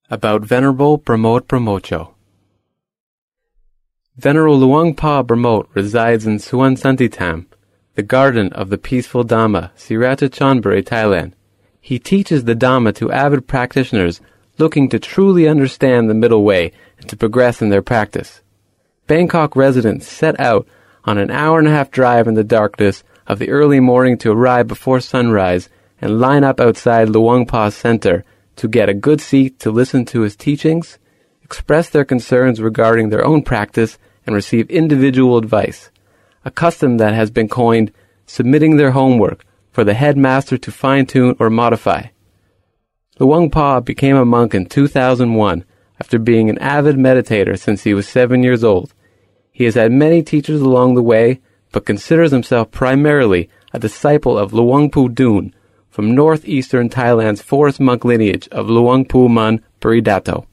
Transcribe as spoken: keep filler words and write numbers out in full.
About Venerable Pramod Pramocho. Venerable Luang Pa Pramod resides in Suan Santitam, the garden of the peaceful Dhamma, Sriracha Chonburi, Thailand. He teaches the Dhamma to avid practitioners looking to truly understand the middle way and to progress in their practice. Bangkok residents set out on an hour and a half drive in the darkness of the early morning to arrive before sunrise and line up outside Luang Pa's center to get a good seat to listen to his teachings, express their concerns regarding their own practice, and receive individual advice, a custom that has been coined submitting their homework for the headmaster to fine-tune or modify. Luang Pa became a monk in two thousand one after being an avid meditator since he was seven years old. He has had many teachers along the way, but considers himself primarily a disciple of Luang Pu Dun from northeastern Thailand's forest monk lineage of Luang Pu Man Buridato.